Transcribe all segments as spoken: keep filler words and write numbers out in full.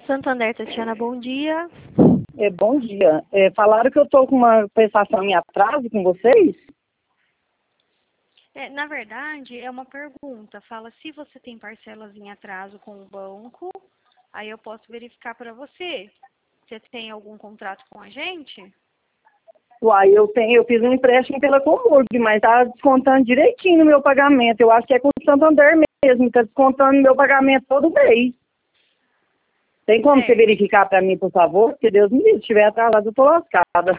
Santander, Tatiana, bom dia. É, bom dia. É, falaram que eu estou com uma prestação em atraso com vocês? É, na verdade, é uma pergunta. Fala se você tem parcelas em atraso com o banco, aí eu posso verificar para você. Você tem algum contrato com a gente? Uai, eu tenho, eu fiz um empréstimo pela Comurg, mas está descontando direitinho no meu pagamento. Eu acho que é com o Santander mesmo, está descontando no meu pagamento todo mês. Tem como você Certo. verificar para mim, por favor? Porque Deus me livre, se estiver atrasado, eu estou lascada.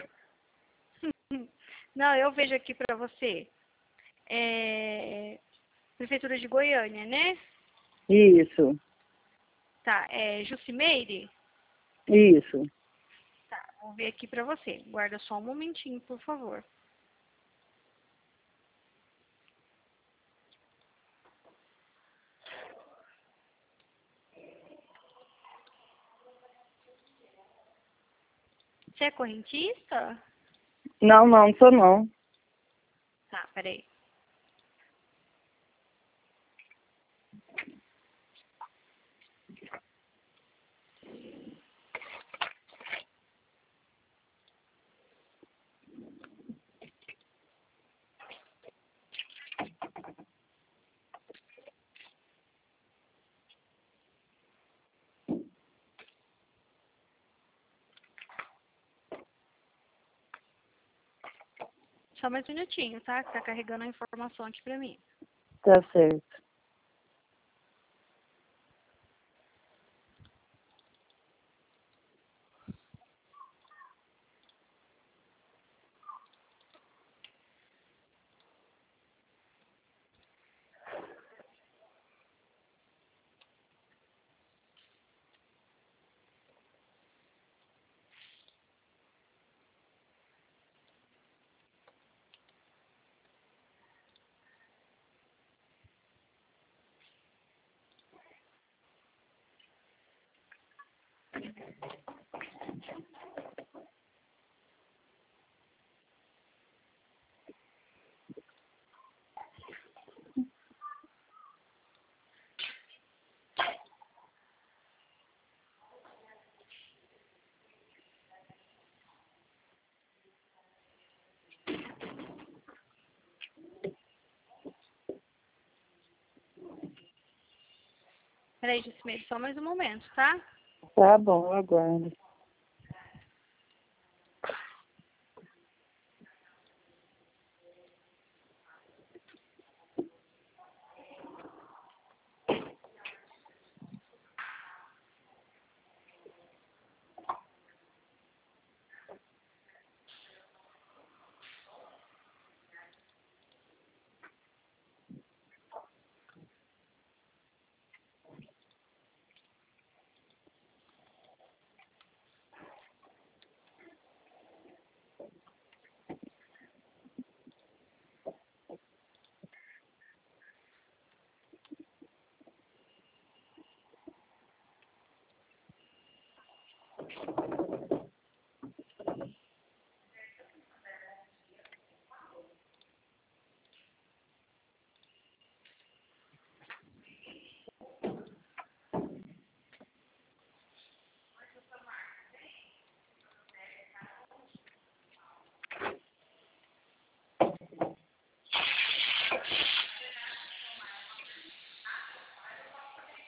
Não, eu vejo aqui para você. É... Prefeitura de Goiânia, né? Isso, Tá, é Jucimeire? isso. Tá, vou ver aqui para você. Guarda só um momentinho, por favor. Você é correntista? Não, não, não sou não. Tá, peraí. Só mais um minutinho, tá? Que tá carregando a informação aqui pra mim. Tá certo. Peraí, Jucimeire, só mais um momento, tá? Tá bom, eu aguardo.